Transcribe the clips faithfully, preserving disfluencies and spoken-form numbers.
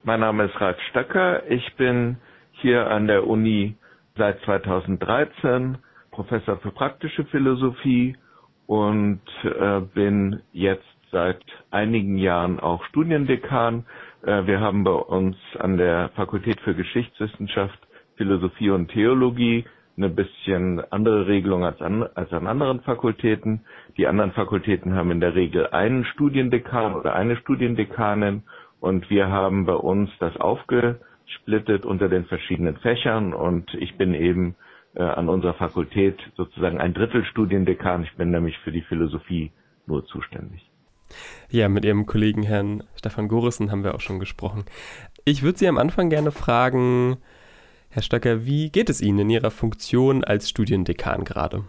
Mein Name ist Ralf Stöcker. Ich bin hier an der Uni seit zweitausenddreizehn Professor für praktische Philosophie und äh, bin jetzt seit einigen Jahren auch Studiendekan. Äh, wir haben bei uns an der Fakultät für Geschichtswissenschaft, Philosophie und Theologie eine bisschen andere Regelung als an, als an anderen Fakultäten. Die anderen Fakultäten haben in der Regel einen Studiendekan oder eine Studiendekanin und wir haben bei uns das aufgesplittet unter den verschiedenen Fächern und ich bin eben äh, an unserer Fakultät sozusagen ein Drittel Studiendekan. Ich bin nämlich für die Philosophie nur zuständig. Ja, mit Ihrem Kollegen Herrn Stefan Gorissen haben wir auch schon gesprochen. Ich würde Sie am Anfang gerne fragen, Herr Stöcker, wie geht es Ihnen in Ihrer Funktion als Studiendekan gerade?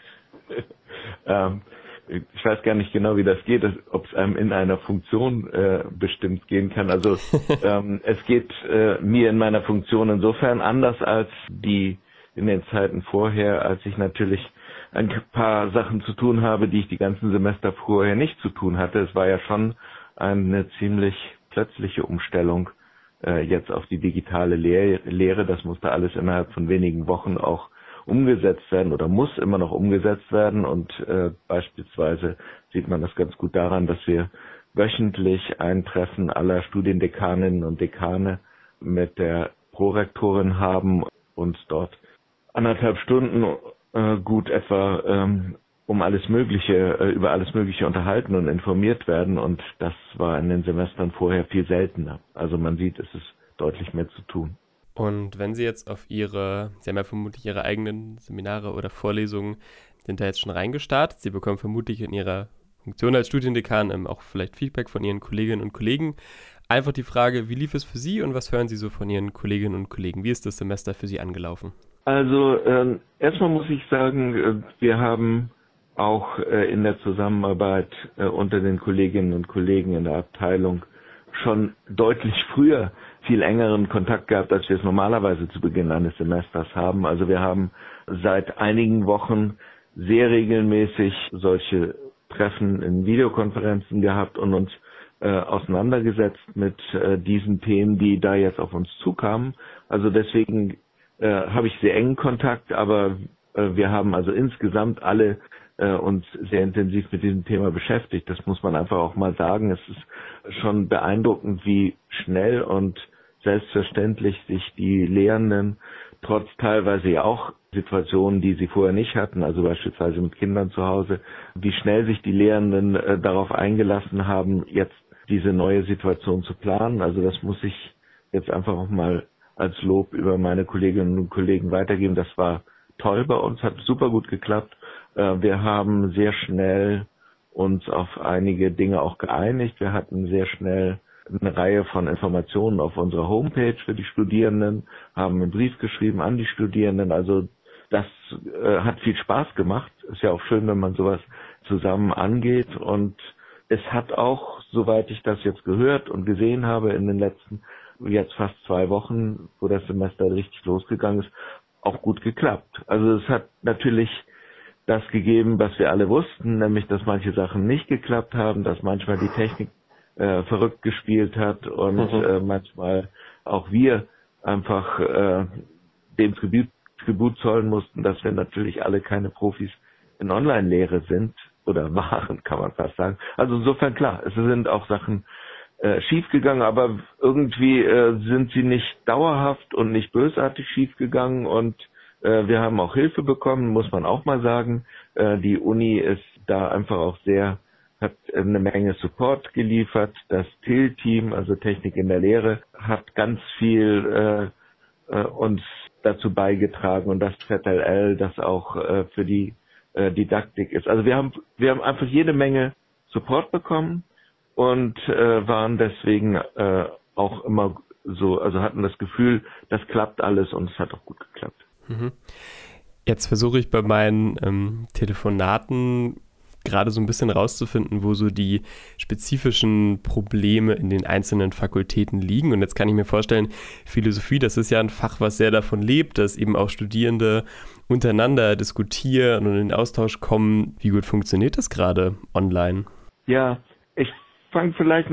ähm, ich weiß gar nicht genau, wie das geht, ob es einem in einer Funktion äh, bestimmt gehen kann. Also ähm, es geht äh, mir in meiner Funktion insofern anders als die in den Zeiten vorher, als ich natürlich ein paar Sachen zu tun habe, die ich die ganzen Semester vorher nicht zu tun hatte. Es war ja schon eine ziemlich plötzliche Umstellung äh, jetzt auf die digitale Lehr- Lehre. Das musste alles innerhalb von wenigen Wochen auch umgesetzt werden oder muss immer noch umgesetzt werden. Und äh, beispielsweise sieht man das ganz gut daran, dass wir wöchentlich ein Treffen aller Studiendekaninnen und Dekane mit der Prorektorin haben und dort anderthalb Stunden äh, gut etwa ähm, um alles Mögliche, äh, über alles Mögliche unterhalten und informiert werden. Und das war in den Semestern vorher viel seltener. Also man sieht, es ist deutlich mehr zu tun. Und wenn Sie jetzt auf Ihre, Sie haben ja vermutlich Ihre eigenen Seminare oder Vorlesungen, sind da jetzt schon reingestartet. Sie bekommen vermutlich in Ihrer Funktion als Studiendekan ähm, auch vielleicht Feedback von Ihren Kolleginnen und Kollegen. Einfach die Frage, wie lief es für Sie und was hören Sie so von Ihren Kolleginnen und Kollegen? Wie ist das Semester für Sie angelaufen? Also äh, erstmal muss ich sagen, äh, wir haben auch äh, in der Zusammenarbeit äh, unter den Kolleginnen und Kollegen in der Abteilung schon deutlich früher viel engeren Kontakt gehabt, als wir es normalerweise zu Beginn eines Semesters haben. Also wir haben seit einigen Wochen sehr regelmäßig solche Treffen in Videokonferenzen gehabt und uns äh, auseinandergesetzt mit äh, diesen Themen, die da jetzt auf uns zukamen. Also deswegen äh, habe ich sehr engen Kontakt, aber äh, wir haben also insgesamt alle äh, uns sehr intensiv mit diesem Thema beschäftigt. Das muss man einfach auch mal sagen. Es ist schon beeindruckend, wie schnell und selbstverständlich sich die Lehrenden trotz teilweise ja auch Situationen, die sie vorher nicht hatten, also beispielsweise mit Kindern zu Hause, wie schnell sich die Lehrenden äh, darauf eingelassen haben, jetzt diese neue Situation zu planen. Also das muss ich jetzt einfach auch mal als Lob über meine Kolleginnen und Kollegen weitergeben. Das war toll bei uns, hat super gut geklappt. Äh, wir haben sehr schnell uns auf einige Dinge auch geeinigt. Wir hatten sehr schnell eine Reihe von Informationen auf unserer Homepage für die Studierenden, haben einen Brief geschrieben an die Studierenden. Also das äh, hat viel Spaß gemacht. Ist ja auch schön, wenn man sowas zusammen angeht. Und es hat auch, soweit ich das jetzt gehört und gesehen habe in den letzten jetzt fast zwei Wochen, wo das Semester richtig losgegangen ist, auch gut geklappt. Also es hat natürlich das gegeben, was wir alle wussten, nämlich dass manche Sachen nicht geklappt haben, dass manchmal die Technik Äh, verrückt gespielt hat und mhm. äh, manchmal auch wir einfach äh, dem Tribut, Tribut zollen mussten, dass wir natürlich alle keine Profis in Online-Lehre sind oder waren, kann man fast sagen. Also insofern klar, es sind auch Sachen äh, schiefgegangen, aber irgendwie äh, sind sie nicht dauerhaft und nicht bösartig schiefgegangen und äh, wir haben auch Hilfe bekommen, muss man auch mal sagen. Äh, die Uni ist da einfach auch sehr hat eine Menge Support geliefert. Das T I L-Team, also Technik in der Lehre, hat ganz viel äh, äh, uns dazu beigetragen und das Z L L, das auch äh, für die äh, Didaktik ist. Also wir haben wir haben einfach jede Menge Support bekommen und äh, waren deswegen äh, auch immer so, also hatten das Gefühl, das klappt alles und es hat auch gut geklappt. Mhm. Jetzt versuche ich bei meinen ähm, Telefonaten gerade so ein bisschen rauszufinden, wo so die spezifischen Probleme in den einzelnen Fakultäten liegen. Und jetzt kann ich mir vorstellen, Philosophie, das ist ja ein Fach, was sehr davon lebt, dass eben auch Studierende untereinander diskutieren und in den Austausch kommen. Wie gut funktioniert das gerade online? Ja, ich fange vielleicht mal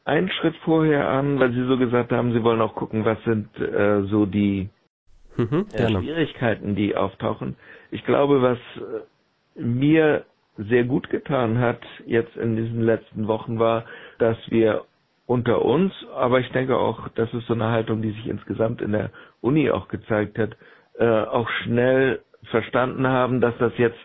einen Schritt vorher an, weil Sie so gesagt haben, Sie wollen auch gucken, was sind äh, so die mhm, äh, Schwierigkeiten, die auftauchen. Ich glaube, was äh, mir sehr gut getan hat jetzt in diesen letzten Wochen war, dass wir unter uns, aber ich denke auch, das ist so eine Haltung, die sich insgesamt in der Uni auch gezeigt hat, äh, auch schnell verstanden haben, dass das jetzt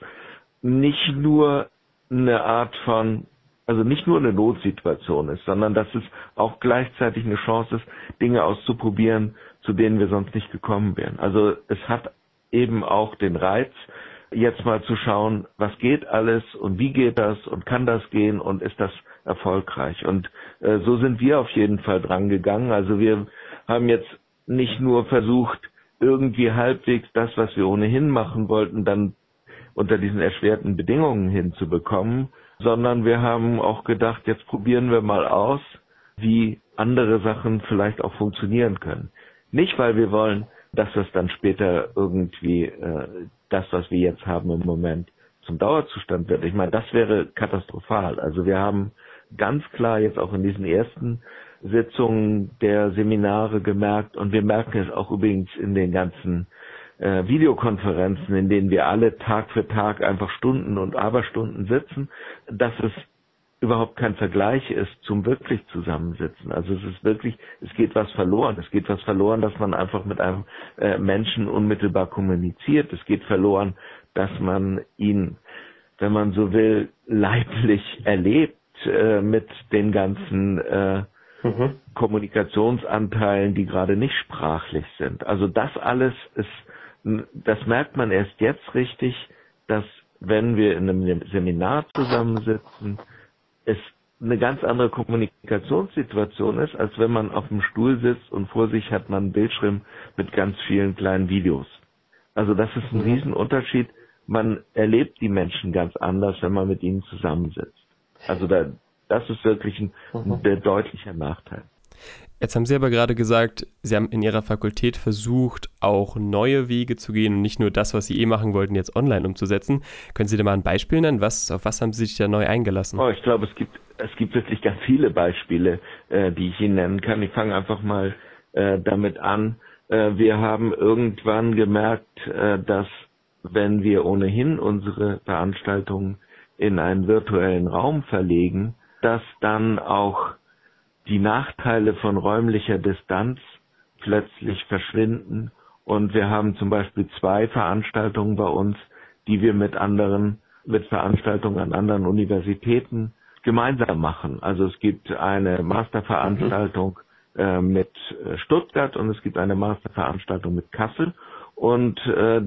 nicht nur eine Art von, also nicht nur eine Notsituation ist, sondern dass es auch gleichzeitig eine Chance ist, Dinge auszuprobieren, zu denen wir sonst nicht gekommen wären. Also es hat eben auch den Reiz, jetzt mal zu schauen, was geht alles und wie geht das und kann das gehen und ist das erfolgreich. Und äh, so sind wir auf jeden Fall dran gegangen. Also wir haben jetzt nicht nur versucht, irgendwie halbwegs das, was wir ohnehin machen wollten, dann unter diesen erschwerten Bedingungen hinzubekommen, sondern wir haben auch gedacht, jetzt probieren wir mal aus, wie andere Sachen vielleicht auch funktionieren können. Nicht, weil wir wollen, dass das dann später irgendwie äh, das, was wir jetzt haben im Moment, zum Dauerzustand wird. Ich meine, das wäre katastrophal. Also wir haben ganz klar jetzt auch in diesen ersten Sitzungen der Seminare gemerkt, und wir merken es auch übrigens in den ganzen äh, Videokonferenzen, in denen wir alle Tag für Tag einfach Stunden und Aberstunden sitzen, dass es überhaupt kein Vergleich ist zum wirklich Zusammensitzen. Also es ist wirklich, es geht was verloren. Es geht was verloren, dass man einfach mit einem äh, Menschen unmittelbar kommuniziert. Es geht verloren, dass man ihn, wenn man so will, leiblich erlebt äh, mit den ganzen äh, mhm. Kommunikationsanteilen, die gerade nicht sprachlich sind. Also das alles ist, das merkt man erst jetzt richtig, dass wenn wir in einem Seminar zusammensitzen, es eine ganz andere Kommunikationssituation ist, als wenn man auf dem Stuhl sitzt und vor sich hat man einen Bildschirm mit ganz vielen kleinen Videos. Also das ist ein Riesenunterschied. Man erlebt die Menschen ganz anders, wenn man mit ihnen zusammensitzt. Also da, das ist wirklich ein, ein deutlicher Nachteil. Jetzt haben Sie aber gerade gesagt, Sie haben in Ihrer Fakultät versucht, auch neue Wege zu gehen und nicht nur das, was Sie eh machen wollten, jetzt online umzusetzen. Können Sie da mal ein Beispiel nennen? Was, auf was haben Sie sich da neu eingelassen? Oh, ich glaube, es gibt, es gibt wirklich ganz viele Beispiele, äh, die ich Ihnen nennen kann. Ich fange einfach mal äh, damit an. Äh, wir haben irgendwann gemerkt, äh, dass wenn wir ohnehin unsere Veranstaltungen in einen virtuellen Raum verlegen, dass dann auch die Nachteile von räumlicher Distanz plötzlich verschwinden. Und wir haben zum Beispiel zwei Veranstaltungen bei uns, die wir mit anderen, mit Veranstaltungen an anderen Universitäten gemeinsam machen. Also es gibt eine Masterveranstaltung mhm. äh, mit Stuttgart und es gibt eine Masterveranstaltung mit Kassel. Und äh,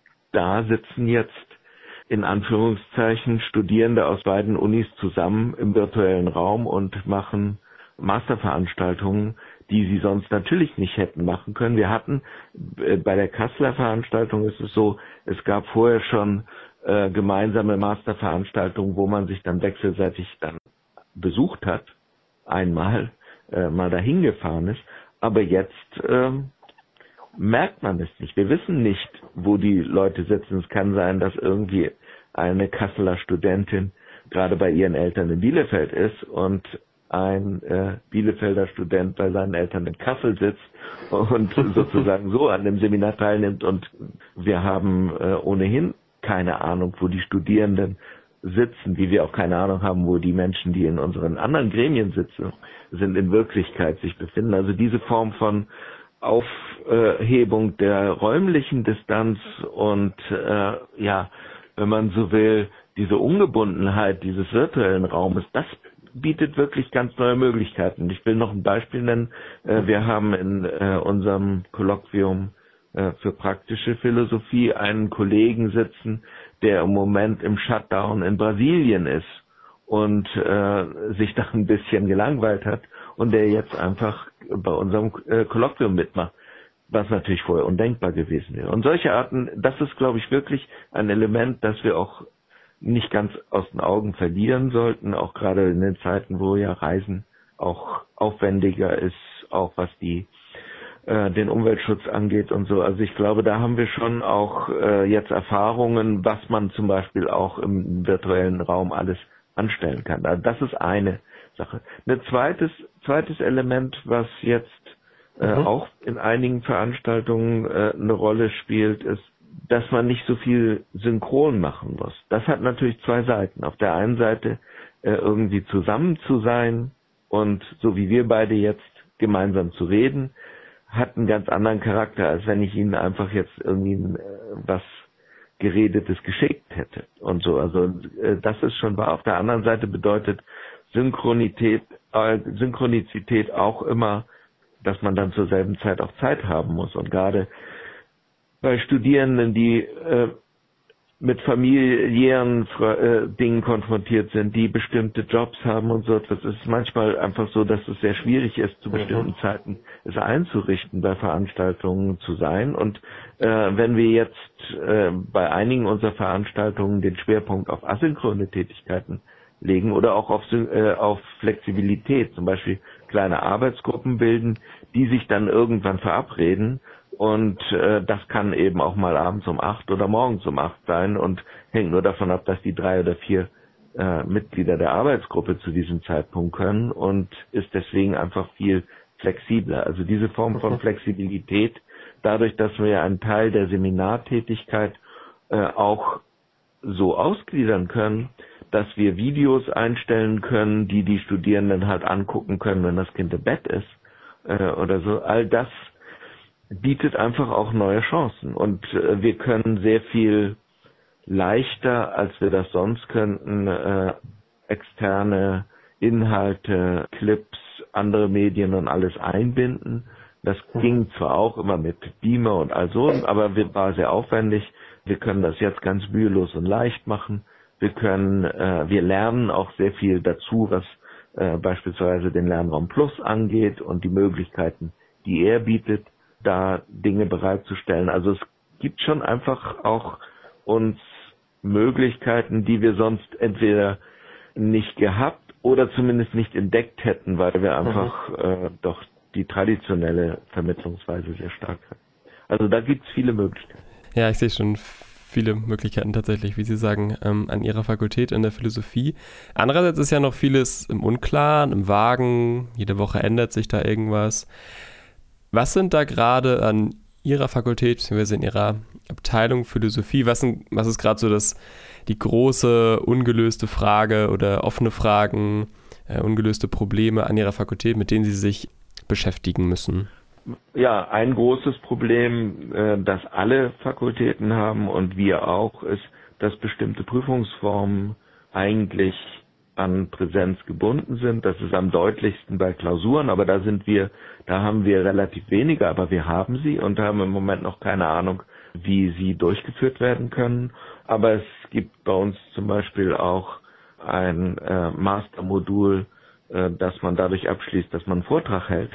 da sitzen jetzt in Anführungszeichen Studierende aus beiden Unis zusammen im virtuellen Raum und machen Masterveranstaltungen, die sie sonst natürlich nicht hätten machen können. Wir hatten äh, bei der Kasseler Veranstaltung ist es so, es gab vorher schon äh, gemeinsame Masterveranstaltungen, wo man sich dann wechselseitig dann besucht hat, einmal äh, mal dahin gefahren ist, aber jetzt äh, merkt man es nicht. Wir wissen nicht, wo die Leute sitzen. Es kann sein, dass irgendwie eine Kasseler Studentin gerade bei ihren Eltern in Bielefeld ist und ein äh, Bielefelder Student bei seinen Eltern in Kassel sitzt und sozusagen so an dem Seminar teilnimmt. Und wir haben äh, ohnehin keine Ahnung, wo die Studierenden sitzen, wie wir auch keine Ahnung haben, wo die Menschen, die in unseren anderen Gremien sitzen, sind in Wirklichkeit sich befinden. Also diese Form von Aufhebung der räumlichen Distanz und äh, ja, wenn man so will, diese Ungebundenheit dieses virtuellen Raumes, das bietet wirklich ganz neue Möglichkeiten. Ich will noch ein Beispiel nennen. Wir haben in unserem Kolloquium für praktische Philosophie einen Kollegen sitzen, der im Moment im Shutdown in Brasilien ist und sich da ein bisschen gelangweilt hat und der jetzt einfach bei unserem Kolloquium mitmacht, was natürlich vorher undenkbar gewesen wäre. Und solche Arten, das ist, glaube ich, wirklich ein Element, das wir auch nicht ganz aus den Augen verlieren sollten, auch gerade in den Zeiten, wo ja Reisen auch aufwendiger ist, auch was die äh, den Umweltschutz angeht und so. Also ich glaube, da haben wir schon auch äh, jetzt Erfahrungen, was man zum Beispiel auch im virtuellen Raum alles anstellen kann. Also das ist eine Sache. Eine zweite, zweites Element, was jetzt äh, mhm. auch in einigen Veranstaltungen äh, eine Rolle spielt, ist, dass man nicht so viel synchron machen muss. Das hat natürlich zwei Seiten. Auf der einen Seite äh, irgendwie zusammen zu sein und so wie wir beide jetzt gemeinsam zu reden, hat einen ganz anderen Charakter, als wenn ich Ihnen einfach jetzt irgendwie äh, was Geredetes geschickt hätte und so. Also äh, das ist schon wahr. Auf der anderen Seite bedeutet Synchronität, äh, Synchronizität auch immer, dass man dann zur selben Zeit auch Zeit haben muss. Und gerade bei Studierenden, die äh, mit familiären äh, Dingen konfrontiert sind, die bestimmte Jobs haben und so etwas, ist es manchmal einfach so, dass es sehr schwierig ist, zu bestimmten mhm. Zeiten es einzurichten, bei Veranstaltungen zu sein. Und äh, wenn wir jetzt äh, bei einigen unserer Veranstaltungen den Schwerpunkt auf asynchrone Tätigkeiten legen oder auch auf, äh, auf Flexibilität, zum Beispiel kleine Arbeitsgruppen bilden, die sich dann irgendwann verabreden. Und äh, das kann eben auch mal abends um acht oder morgens um acht sein und hängt nur davon ab, dass die drei oder vier äh, Mitglieder der Arbeitsgruppe zu diesem Zeitpunkt können und ist deswegen einfach viel flexibler. Also diese Form von Flexibilität, dadurch, dass wir einen Teil der Seminartätigkeit äh, auch so ausgliedern können, dass wir Videos einstellen können, die die Studierenden halt angucken können, wenn das Kind im Bett ist äh, oder so. All das bietet einfach auch neue Chancen und äh, wir können sehr viel leichter, als wir das sonst könnten, äh, externe Inhalte, Clips, andere Medien und alles einbinden. Das ging zwar auch immer mit Beamer und all so, aber wir, war sehr aufwendig. Wir können das jetzt ganz mühelos und leicht machen. Wir können, äh, wir lernen auch sehr viel dazu, was äh, beispielsweise den Lernraum Plus angeht und die Möglichkeiten, die er bietet, da Dinge bereitzustellen. Also es gibt schon einfach auch uns Möglichkeiten, die wir sonst entweder nicht gehabt oder zumindest nicht entdeckt hätten, weil wir einfach mhm. äh, doch die traditionelle Vermittlungsweise sehr stark haben. Also da gibt es viele Möglichkeiten. Ja, ich sehe schon viele Möglichkeiten tatsächlich, wie Sie sagen, ähm, an Ihrer Fakultät in der Philosophie. Andererseits ist ja noch vieles im Unklaren, im Vagen. Jede Woche ändert sich da irgendwas. Was sind da gerade an Ihrer Fakultät, beziehungsweise in Ihrer Abteilung Philosophie, was, sind, was ist gerade so das, die große, ungelöste Frage oder offene Fragen, äh, ungelöste Probleme an Ihrer Fakultät, mit denen Sie sich beschäftigen müssen? Ja, ein großes Problem, äh, das alle Fakultäten haben und wir auch, ist, dass bestimmte Prüfungsformen eigentlich an Präsenz gebunden sind. Das ist am deutlichsten bei Klausuren, aber da sind wir, da haben wir relativ wenige, aber wir haben sie und haben im Moment noch keine Ahnung, wie sie durchgeführt werden können. Aber es gibt bei uns zum Beispiel auch ein äh, Mastermodul, äh, das man dadurch abschließt, dass man einen Vortrag hält.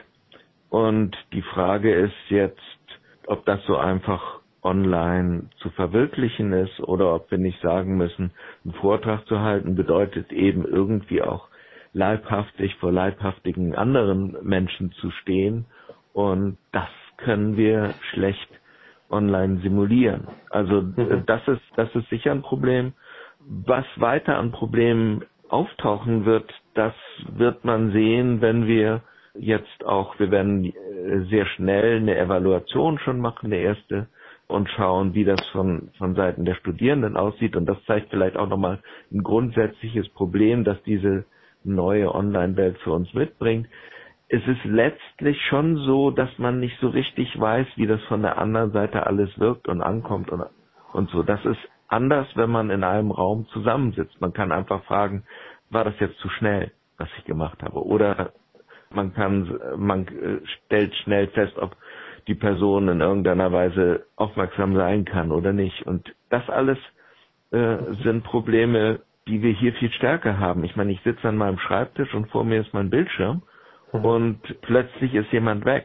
Und die Frage ist jetzt, ob das so einfach online zu verwirklichen ist oder ob wir nicht sagen müssen, einen Vortrag zu halten bedeutet eben irgendwie auch leibhaftig vor leibhaftigen anderen Menschen zu stehen und das können wir schlecht online simulieren. Also mhm. das ist das ist sicher ein Problem. Was weiter an Problemen auftauchen wird, das wird man sehen, wenn wir jetzt auch, wir werden sehr schnell eine Evaluation schon machen, eine erste, und schauen, wie das von, von Seiten der Studierenden aussieht. Und das zeigt vielleicht auch nochmal ein grundsätzliches Problem, das diese neue Online-Welt für uns mitbringt. Es ist letztlich schon so, dass man nicht so richtig weiß, wie das von der anderen Seite alles wirkt und ankommt und, und so. Das ist anders, wenn man in einem Raum zusammensitzt. Man kann einfach fragen, war das jetzt zu schnell, was ich gemacht habe? Oder man kann, man stellt schnell fest, ob die Person in irgendeiner Weise aufmerksam sein kann oder nicht. Und das alles äh, sind Probleme, die wir hier viel stärker haben. Ich meine, ich sitze an meinem Schreibtisch und vor mir ist mein Bildschirm mhm. und plötzlich ist jemand weg.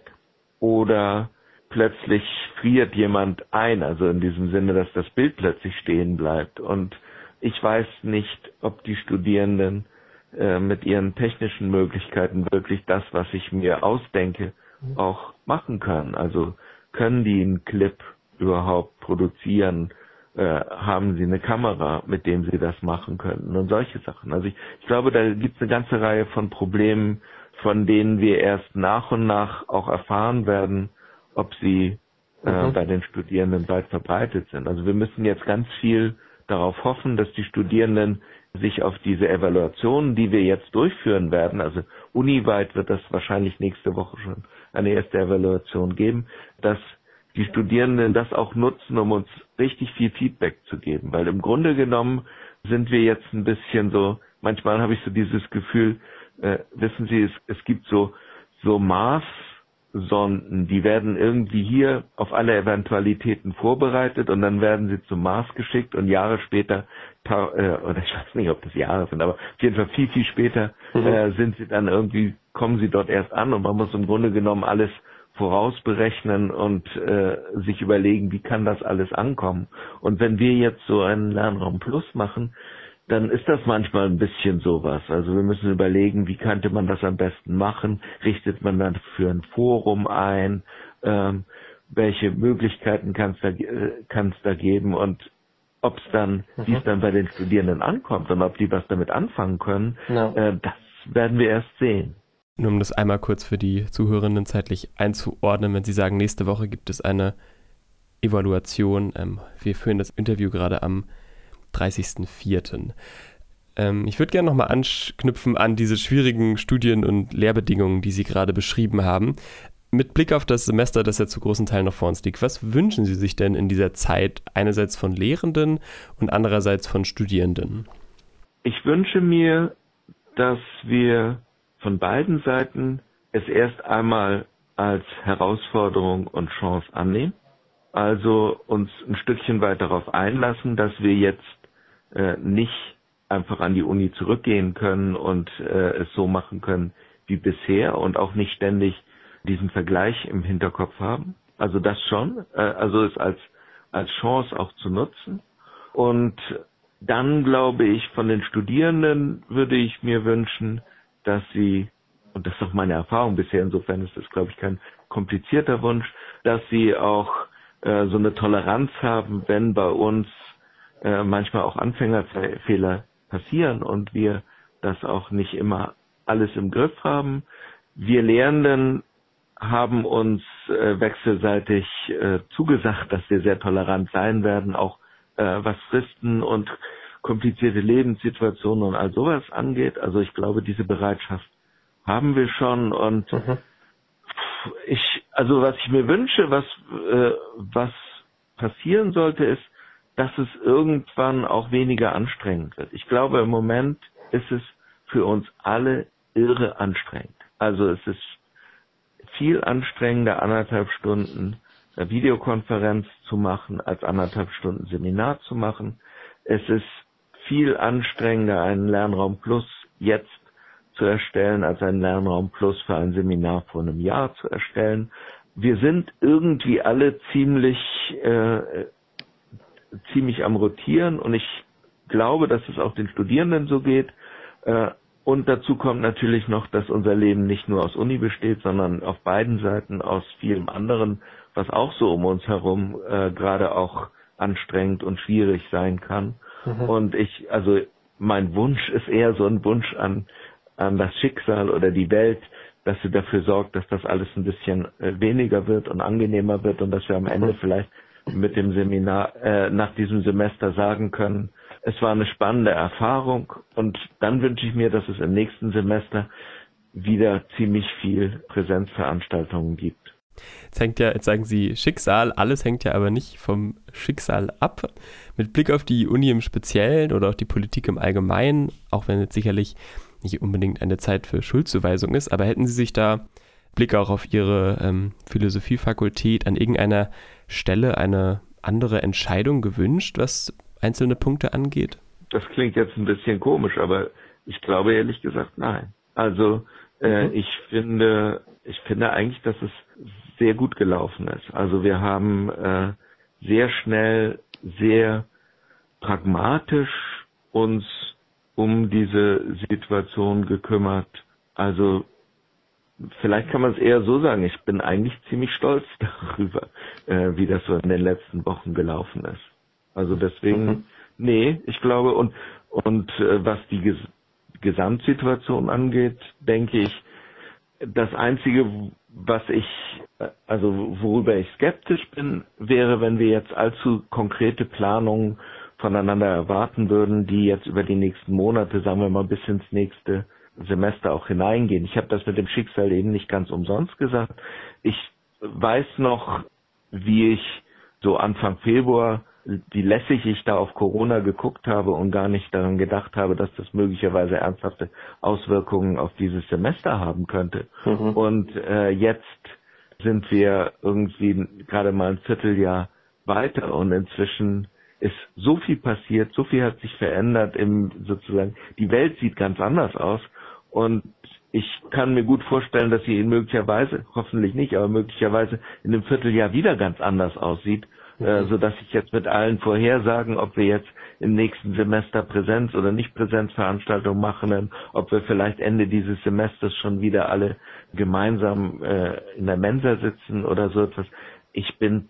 Oder plötzlich friert jemand ein, also in diesem Sinne, dass das Bild plötzlich stehen bleibt. Und ich weiß nicht, ob die Studierenden äh, mit ihren technischen Möglichkeiten wirklich das, was ich mir ausdenke, auch machen können. Also können die einen Clip überhaupt produzieren? Äh, haben sie eine Kamera, mit dem sie das machen könnten und solche Sachen. Also ich, ich glaube, da gibt es eine ganze Reihe von Problemen, von denen wir erst nach und nach auch erfahren werden, ob sie äh, mhm. bei den Studierenden weit verbreitet sind. Also wir müssen jetzt ganz viel darauf hoffen, dass die Studierenden sich auf diese Evaluationen, die wir jetzt durchführen werden, also uniweit wird das wahrscheinlich nächste Woche schon eine erste Evaluation geben, dass die Studierenden das auch nutzen, um uns richtig viel Feedback zu geben. Weil im Grunde genommen sind wir jetzt ein bisschen so, manchmal habe ich so dieses Gefühl, äh, wissen Sie, es, es gibt so, so Mars-Sonden, die werden irgendwie hier auf alle Eventualitäten vorbereitet und dann werden sie zum Mars geschickt und Jahre später, äh, oder ich weiß nicht, ob das Jahre sind, aber auf jeden Fall viel, viel später mhm. äh, sind sie dann irgendwie, kommen sie dort erst an und man muss im Grunde genommen alles vorausberechnen und äh, sich überlegen, wie kann das alles ankommen. Und wenn wir jetzt so einen Lernraum Plus machen, dann ist das manchmal ein bisschen sowas. Also wir müssen überlegen, wie könnte man das am besten machen? Richtet man dann für ein Forum ein? Ähm, welche Möglichkeiten kann es da, äh, kann es da geben? Und ob es dann, mhm. wie es dann bei den Studierenden ankommt und ob die was damit anfangen können, no. äh, das werden wir erst sehen. Nur um das einmal kurz für die Zuhörenden zeitlich einzuordnen, wenn Sie sagen, nächste Woche gibt es eine Evaluation. Ähm, wir führen das Interview gerade am dreißigsten vierten Ähm, ich würde gerne nochmal anknüpfen an diese schwierigen Studien- und Lehrbedingungen, die Sie gerade beschrieben haben. Mit Blick auf das Semester, das ja zu großen Teilen noch vor uns liegt, was wünschen Sie sich denn in dieser Zeit einerseits von Lehrenden und andererseits von Studierenden? Ich wünsche mir, dass wir von beiden Seiten es erst einmal als Herausforderung und Chance annehmen. Also uns ein Stückchen weit darauf einlassen, dass wir jetzt äh, nicht einfach an die Uni zurückgehen können und äh, es so machen können wie bisher und auch nicht ständig diesen Vergleich im Hinterkopf haben. Also das schon, äh, also es als, als Chance auch zu nutzen. Und dann glaube ich, von den Studierenden würde ich mir wünschen, dass sie, und das ist auch meine Erfahrung bisher, insofern ist das, glaube ich, kein komplizierter Wunsch, dass sie auch äh, so eine Toleranz haben, wenn bei uns äh, manchmal auch Anfängerfehler passieren und wir das auch nicht immer alles im Griff haben. Wir Lehrenden haben uns äh, wechselseitig äh, zugesagt, dass wir sehr tolerant sein werden, auch äh, was Fristen und komplizierte Lebenssituationen und all sowas angeht. Also ich glaube, diese Bereitschaft haben wir schon und mhm. ich, also was ich mir wünsche, was, äh, was passieren sollte, ist, dass es irgendwann auch weniger anstrengend wird. Ich glaube, im Moment ist es für uns alle irre anstrengend. Also es ist viel anstrengender, anderthalb Stunden eine Videokonferenz zu machen, als anderthalb Stunden Seminar zu machen. Es ist viel anstrengender, einen Lernraum Plus jetzt zu erstellen, als einen Lernraum Plus für ein Seminar vor einem Jahr zu erstellen. Wir sind irgendwie alle ziemlich, äh, ziemlich am Rotieren und ich glaube, dass es auch den Studierenden so geht. Äh, und dazu kommt natürlich noch, dass unser Leben nicht nur aus Uni besteht, sondern auf beiden Seiten aus vielem anderen, was auch so um uns herum äh, gerade auch anstrengend und schwierig sein kann. Mhm. Und ich, also mein Wunsch ist eher so ein Wunsch an, an das Schicksal oder die Welt, dass sie dafür sorgt, dass das alles ein bisschen äh, weniger wird und angenehmer wird und dass wir am Ende vielleicht mit dem Seminar, äh, nach diesem Semester sagen können, es war eine spannende Erfahrung und dann wünsche ich mir, dass es im nächsten Semester wieder ziemlich viel Präsenzveranstaltungen gibt. Jetzt hängt ja, jetzt sagen Sie Schicksal, alles hängt ja aber nicht vom Schicksal ab. Mit Blick auf die Uni im Speziellen oder auch die Politik im Allgemeinen, auch wenn jetzt sicherlich nicht unbedingt eine Zeit für Schuldzuweisung ist, aber hätten Sie sich da, Blick auch auf Ihre ähm, Philosophiefakultät, an irgendeiner Stelle eine andere Entscheidung gewünscht, was einzelne Punkte angeht? Das klingt jetzt ein bisschen komisch, aber ich glaube ehrlich gesagt nein. Also äh, mhm. ich finde, ich finde eigentlich, dass es sehr gut gelaufen ist. Also wir haben äh, sehr schnell, sehr pragmatisch uns um diese Situation gekümmert. Also vielleicht kann man es eher so sagen, ich bin eigentlich ziemlich stolz darüber, äh, wie das so in den letzten Wochen gelaufen ist. Also deswegen, mhm. nee, ich glaube, und und äh, was die Ges- Gesamtsituation angeht, denke ich, Das Einzige, was ich, also worüber ich skeptisch bin, wäre, wenn wir jetzt allzu konkrete Planungen voneinander erwarten würden, die jetzt über die nächsten Monate, sagen wir mal, bis ins nächste Semester auch hineingehen. Ich habe das mit dem Schicksal eben nicht ganz umsonst gesagt. Ich weiß noch, wie ich so Anfang Februar, wie lässig ich da auf Corona geguckt habe und gar nicht daran gedacht habe, dass das möglicherweise ernsthafte Auswirkungen auf dieses Semester haben könnte. Mhm. Und äh, jetzt sind wir irgendwie gerade mal ein Vierteljahr weiter und inzwischen ist so viel passiert, so viel hat sich verändert, im sozusagen die Welt sieht ganz anders aus und ich kann mir gut vorstellen, dass sie möglicherweise, hoffentlich nicht, aber möglicherweise in einem Vierteljahr wieder ganz anders aussieht, mhm. äh, sodass ich jetzt mit allen Vorhersagen, ob wir jetzt im nächsten Semester Präsenz- oder Nicht-Präsenzveranstaltungen machen, ob wir vielleicht Ende dieses Semesters schon wieder alle gemeinsam äh, in der Mensa sitzen oder so etwas. Ich bin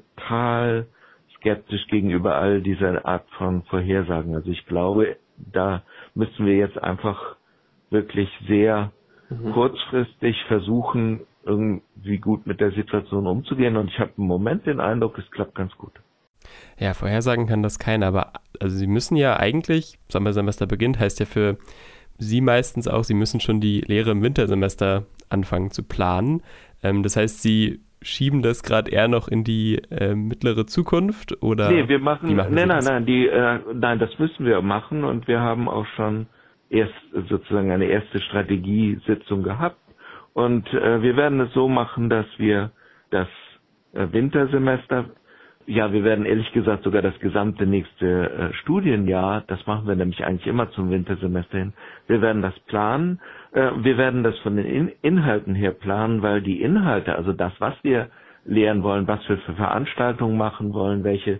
total skeptisch gegenüber all dieser Art von Vorhersagen. Also ich glaube, da müssen wir jetzt einfach wirklich sehr mhm. kurzfristig versuchen, irgendwie gut mit der Situation umzugehen. Und ich habe im Moment den Eindruck, es klappt ganz gut. Ja, vorhersagen kann das keiner, aber also Sie müssen ja eigentlich, Sommersemester beginnt, heißt ja für Sie meistens auch, Sie müssen schon die Lehre im Wintersemester anfangen zu planen. Ähm, das heißt, Sie schieben das gerade eher noch in die äh, mittlere Zukunft oder? Nee, wir machen, machen nein, nein, das? nein, die, äh, nein, das müssen wir machen und wir haben auch schon erst sozusagen eine erste Strategiesitzung gehabt und äh, wir werden es so machen, dass wir das äh, Wintersemester, ja, wir werden ehrlich gesagt sogar das gesamte nächste äh, Studienjahr, das machen wir nämlich eigentlich immer zum Wintersemester hin, wir werden das planen, äh, wir werden das von den In- Inhalten her planen, weil die Inhalte, also das, was wir lehren wollen, was wir für Veranstaltungen machen wollen, welche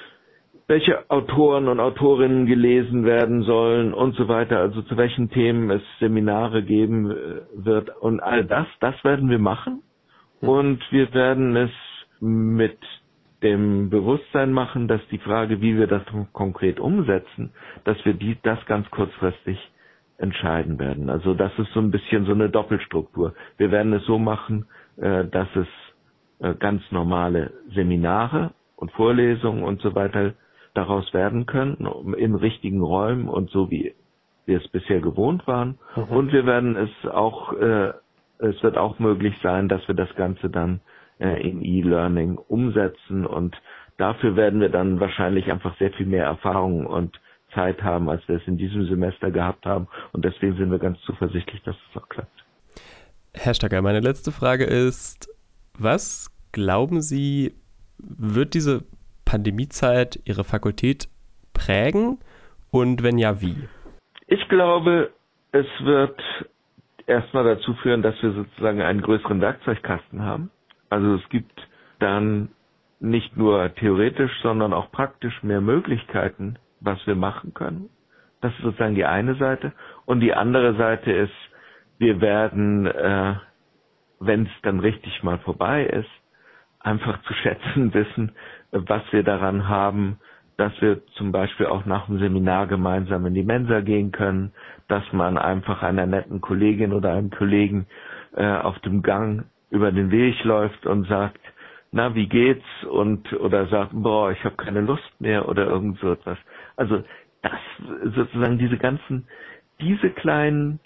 welche Autoren und Autorinnen gelesen werden sollen und so weiter, also zu welchen Themen es Seminare geben wird und all das, das werden wir machen und wir werden es mit dem Bewusstsein machen, dass die Frage, wie wir das konkret umsetzen, dass wir die, das ganz kurzfristig entscheiden werden. Also das ist so ein bisschen so eine Doppelstruktur. Wir werden es so machen, dass es ganz normale Seminare und Vorlesungen und so weiter daraus werden können, in richtigen Räumen und so wie wir es bisher gewohnt waren. Mhm. Und wir werden es auch, äh, es wird auch möglich sein, dass wir das Ganze dann äh, in E-Learning umsetzen und dafür werden wir dann wahrscheinlich einfach sehr viel mehr Erfahrung und Zeit haben, als wir es in diesem Semester gehabt haben und deswegen sind wir ganz zuversichtlich, dass es auch klappt. Herr Stacker, meine letzte Frage ist, was glauben Sie, wird diese Pandemiezeit Ihre Fakultät prägen und wenn ja, wie? Ich glaube, es wird erstmal dazu führen, dass wir sozusagen einen größeren Werkzeugkasten haben. Also es gibt dann nicht nur theoretisch, sondern auch praktisch mehr Möglichkeiten, was wir machen können. Das ist sozusagen die eine Seite. Und die andere Seite ist, wir werden, äh, wenn es dann richtig mal vorbei ist, einfach zu schätzen wissen, was wir daran haben, dass wir zum Beispiel auch nach dem Seminar gemeinsam in die Mensa gehen können, dass man einfach einer netten Kollegin oder einem Kollegen äh, auf dem Gang über den Weg läuft und sagt, na, wie geht's? Und oder sagt, boah, ich habe keine Lust mehr oder irgend so etwas. Also das sozusagen diese ganzen, diese kleinen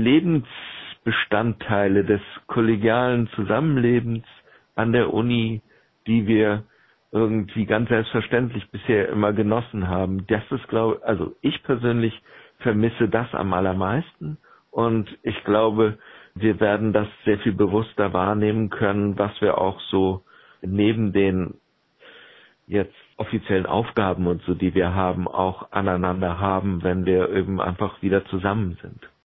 Lebensbestandteile des kollegialen Zusammenlebens an der Uni, die wir irgendwie ganz selbstverständlich bisher immer genossen haben. Das ist, glaube also ich persönlich vermisse das am allermeisten und ich glaube, wir werden das sehr viel bewusster wahrnehmen können, was wir auch so neben den jetzt offiziellen Aufgaben und so, die wir haben, auch aneinander haben, wenn wir eben einfach wieder zusammen sind.